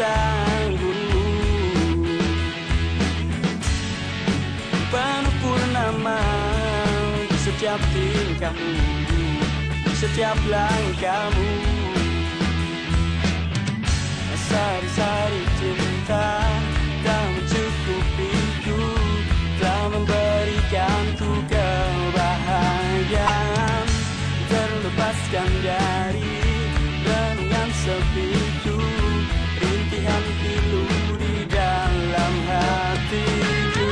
cintaku. Penuh purnama di setiap tingkahmu, di setiap langkahmu. Sari-sari cinta tak mencukupiku, telah memberikanku kebahagiaan, terlepaskan dari renungan sepiku, rintihan pilu di dalam hatiku.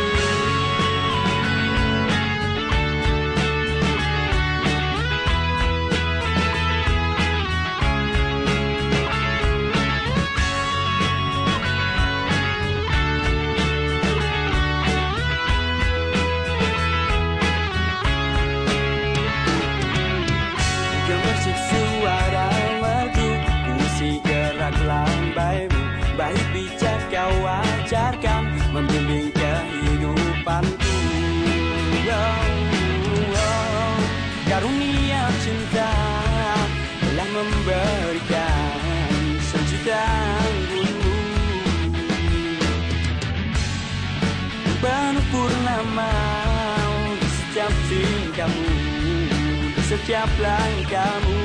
Gemersik suara merdu, puisi gerak lambaimu, baik bijak kau ajarkan, membimbing kehidupanku. Karunia cinta telah memberikan sejuta anggunmu. Penuh purnama di setiap tingkahmu, setiap langkahmu.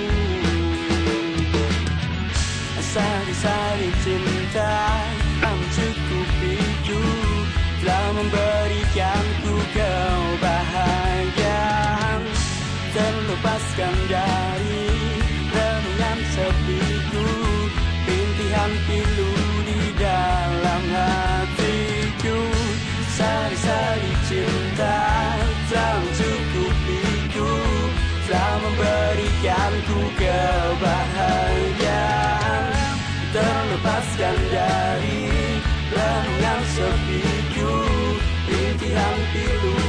Sari-sari cinta tak mencukupiku, telah memberikanku kebahagiaan, terlepaskan dari renungan sepiku, rintihan pilu di dalam hatiku. Sari-sari cinta tak mencukupiku, telah memberikanku kebahagiaan, terlepaskan dari renungan sepiku, rintihan pilu